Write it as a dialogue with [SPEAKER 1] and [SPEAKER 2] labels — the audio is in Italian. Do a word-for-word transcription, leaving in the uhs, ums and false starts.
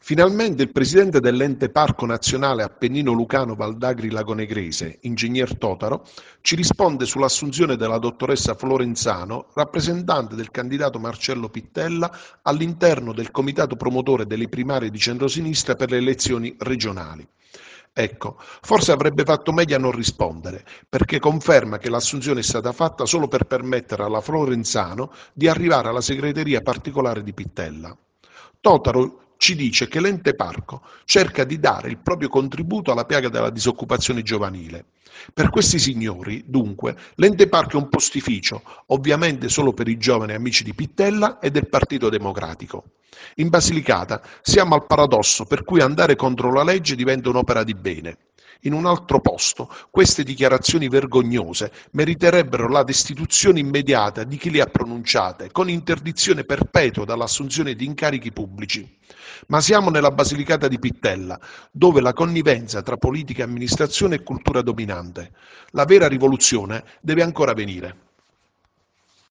[SPEAKER 1] Finalmente il presidente dell'Ente Parco Nazionale Appennino Lucano Valdagri Lagonegrese, ingegner Totaro, ci risponde sull'assunzione della dottoressa Florenzano, rappresentante del candidato Marcello Pittella all'interno del comitato promotore delle primarie di centrosinistra per le elezioni regionali. Ecco, forse avrebbe fatto meglio a non rispondere, perché conferma che l'assunzione è stata fatta solo per permettere alla Florenzano di arrivare alla segreteria particolare di Pittella. Totaro ci dice che l'ente parco cerca di dare il proprio contributo alla piaga della disoccupazione giovanile. Per questi signori, dunque, l'ente parco è un postificio, ovviamente solo per i giovani amici di Pittella e del Partito Democratico. In Basilicata siamo al paradosso per cui andare contro la legge diventa un'opera di bene. In un altro posto, queste dichiarazioni vergognose meriterebbero la destituzione immediata di chi le ha pronunciate, con interdizione perpetua dall'assunzione di incarichi pubblici. Ma siamo nella Basilicata di Pittella, dove la connivenza tra politica e amministrazione è cultura dominante. La vera rivoluzione deve ancora venire.